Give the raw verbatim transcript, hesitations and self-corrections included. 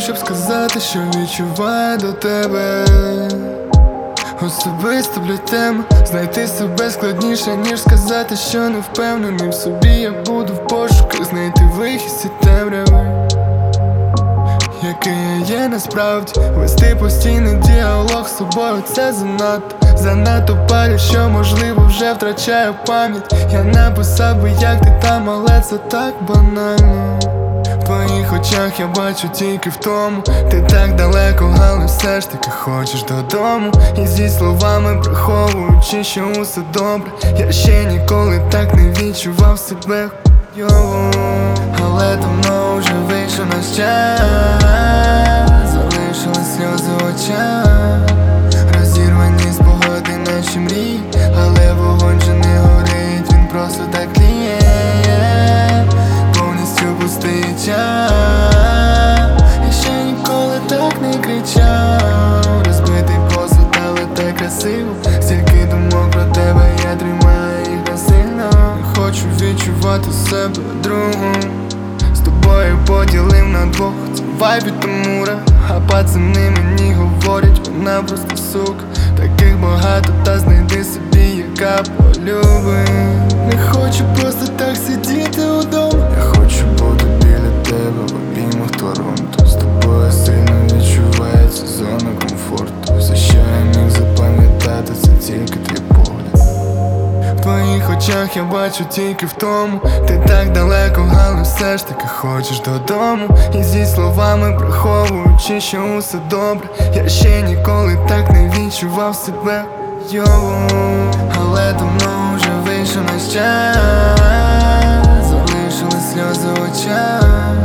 щоб сказати, що відчуваю до тебе. Особисто для теми знайти себе складніше, ніж сказати, що не впевнений в собі. Я буду в пошуках знайти вихід з цієї темряви, який я є насправді. Вести постійний діалог з собою — це занадто, занадто парю, що можливо вже втрачаю пам'ять. Я написав би, як ти там, але це так банально. В твоїх очах я бачу тільки в тому, ти так далеко, але все ж таки хочеш додому. І зі словами приховуючи, що усе добре. Я ще ніколи так не відчував себе його. Але давно вже вийшов наш час, залишились сльози в очах, розірвані спогади наші мрії. Але вогонь же не горить, він просто так тліє. Повністю пустий час. Я ще ніколи так не кричав. Розбитий посуд, але так красиво. Стільки думок про тебе, я тримаю їх насильно. Хочу відчувати себе другом. З тобою поділив на двох. Це вайб від Тамура. А пацани мені говорять, вона просто сука. Таких багато, та знайди собі, яка полюбить. Не хочу просто так сидіти удома. Я хочу бути біля тебе в обіймах Торонто. З тобою сильно відчувається зона комфорту. Все, що я міг запам'ятати, це тільки твій погляд. В твоїх очах я бачу тільки в тому, ти так далеко, але все ж таки хочеш додому. І зі словами приховуючи, що усе добре. Я ще ніколи так не відчував себе його. Але давно вже вийшов наш час, залишились сльози в очах,